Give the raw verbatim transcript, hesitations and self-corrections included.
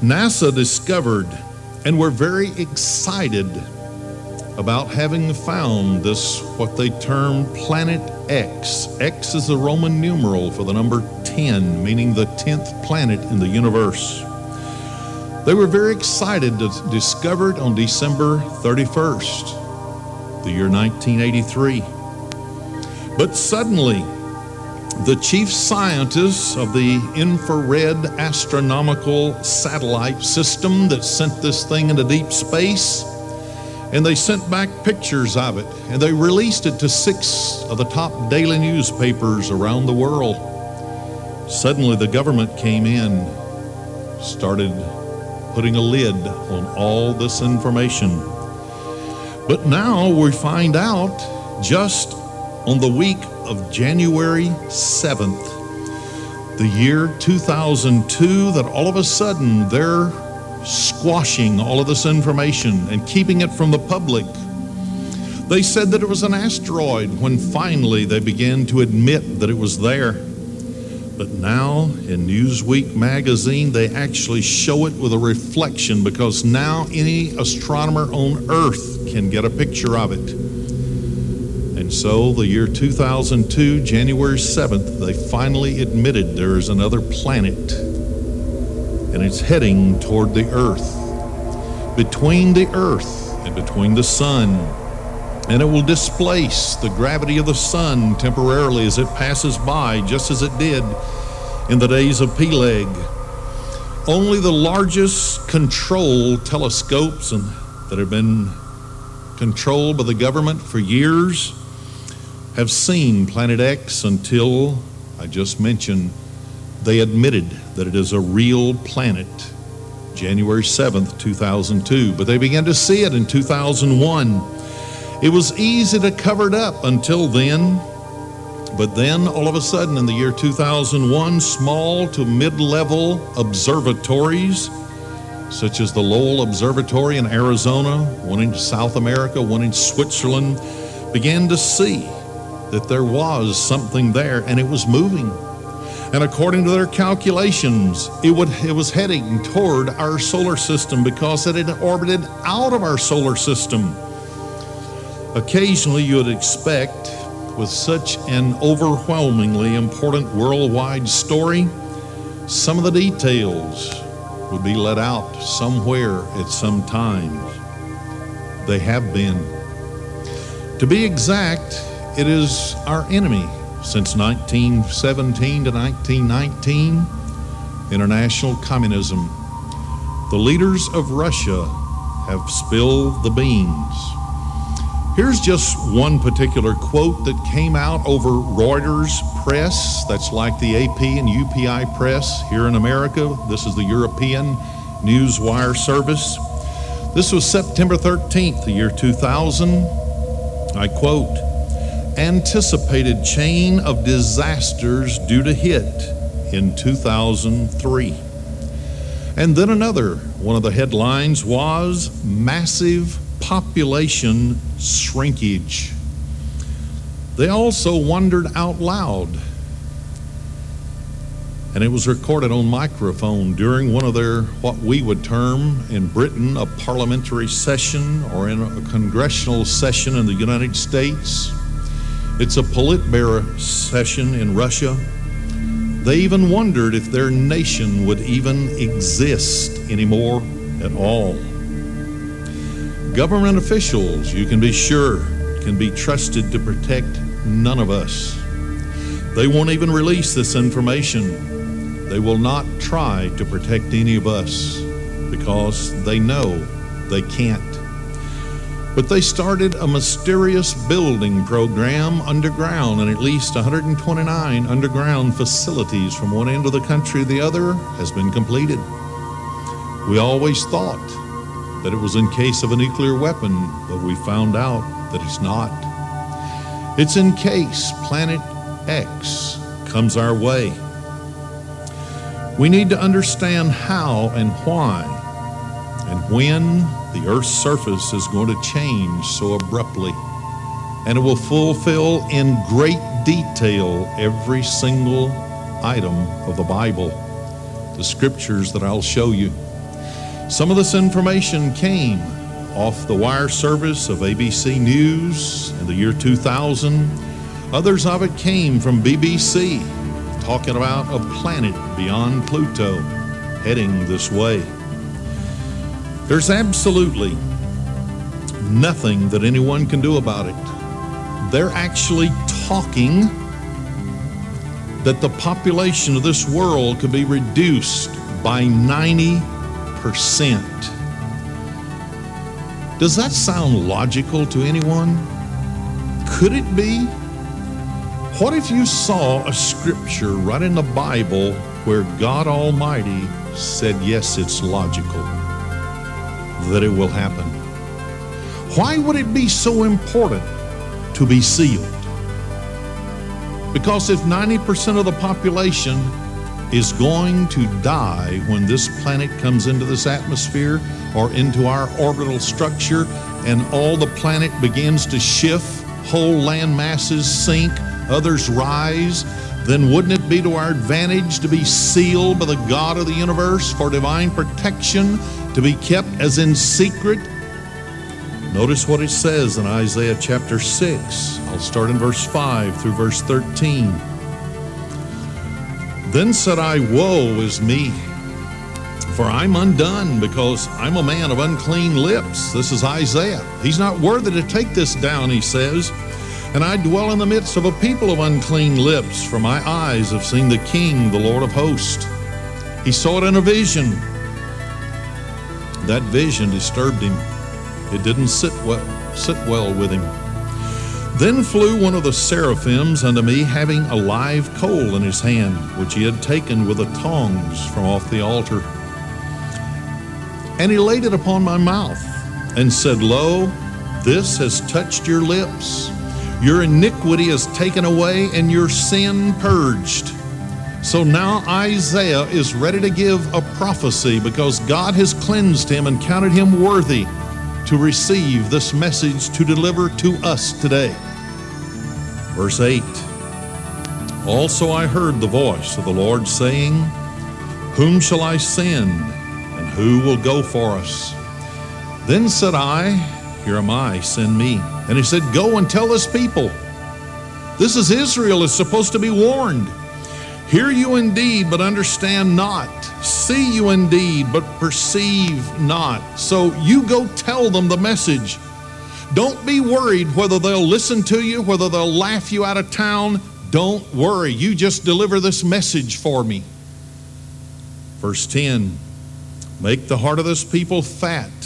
NASA discovered and were very excited about having found this, what they term Planet X. X is the Roman numeral for the number ten, meaning the tenth planet in the universe. They were very excited to discover it on December thirty-first, the year nineteen eighty-three. But suddenly, the chief scientists of the infrared astronomical satellite system that sent this thing into deep space, and they sent back pictures of it, and they released it to six of the top daily newspapers around the world. Suddenly the government came in, started putting a lid on all this information. But now we find out just on the week of January seventh, the year two thousand two, that all of a sudden they're squashing all of this information and keeping it from the public. They said that it was an asteroid when finally they began to admit that it was there. But now in Newsweek magazine, they actually show it with a reflection, because now any astronomer on Earth can get a picture of it. And so the year two thousand two, January seventh, they finally admitted there is another planet, and it's heading toward the Earth, between the Earth and between the Sun. And it will displace the gravity of the Sun temporarily as it passes by, just as it did in the days of Peleg. Only the largest controlled telescopes and that have been controlled by the government for years have seen Planet X until, I just mentioned, they admitted that it is a real planet, January seventh, two thousand two. But they began to see it in two thousand one. It was easy to cover it up until then. But then, all of a sudden, in the year two thousand one, small to mid-level observatories, such as the Lowell Observatory in Arizona, one in South America, one in Switzerland, began to see that there was something there, and it was moving. And according to their calculations, it would it was heading toward our solar system, because it had orbited out of our solar system. Occasionally, you would expect, with such an overwhelmingly important worldwide story, some of the details would be let out somewhere at some time. They have been. To be exact, it is our enemy since nineteen seventeen to nineteen nineteen, international communism. The leaders of Russia have spilled the beans. Here's just one particular quote that came out over Reuters press. That's like the A P and U P I press here in America. This is the European Newswire service. This was September thirteenth, the year two thousand. I quote, "Anticipated chain of disasters due to hit in two thousand three." And then another one of the headlines was massive population shrinkage. They also wondered out loud, and it was recorded on microphone during one of their, what we would term in Britain, a parliamentary session, or in a congressional session in the United States. It's a Politburo session in Russia. They even wondered if their nation would even exist anymore at all. Government officials, you can be sure, can be trusted to protect none of us. They won't even release this information. They will not try to protect any of us because they know they can't. But they started a mysterious building program underground, and at least one hundred twenty-nine underground facilities from one end of the country to the other has been completed. We always thought that it was in case of a nuclear weapon, but we found out that it's not. It's in case Planet X comes our way. We need to understand how and why and when the Earth's surface is going to change so abruptly, and it will fulfill in great detail every single item of the Bible, the scriptures that I'll show you. Some of this information came off the wire service of A B C News in the year two thousand. Others of it came from B B C, talking about a planet beyond Pluto heading this way. There's absolutely nothing that anyone can do about it. They're actually talking that the population of this world could be reduced by ninety percent. Does that sound logical to anyone? Could it be? What if you saw a scripture right in the Bible where God Almighty said, yes, it's logical that it will happen? Why would it be so important to be sealed? Because if ninety percent of the population is going to die when this planet comes into this atmosphere or into our orbital structure, and all the planet begins to shift, whole land masses sink, others rise, then wouldn't it be to our advantage to be sealed by the God of the universe for divine protection, to be kept as in secret? Notice what it says in Isaiah chapter six. I'll start in verse five through verse thirteen. Then said I, woe is me, for I'm undone, because I'm a man of unclean lips. This is Isaiah. He's not worthy to take this down, he says. And I dwell in the midst of a people of unclean lips, for my eyes have seen the King, the Lord of hosts. He saw it in a vision. That vision disturbed him. It didn't sit well, sit well with him. Then flew one of the seraphims unto me, having a live coal in his hand, which he had taken with the tongs from off the altar. And he laid it upon my mouth, and said, Lo, this has touched your lips. Your iniquity is taken away, and your sin purged. So now Isaiah is ready to give a prophecy, because God has cleansed him and counted him worthy to receive this message to deliver to us today. Verse eight, also I heard the voice of the Lord saying, whom shall I send, and who will go for us? Then said I, here am I, send me. And he said, go and tell this people. This is Israel, is supposed to be warned. Hear you indeed, but understand not. See you indeed, but perceive not. So you go tell them the message. Don't be worried whether they'll listen to you, whether they'll laugh you out of town. Don't worry. You just deliver this message for me. Verse ten, make the heart of this people fat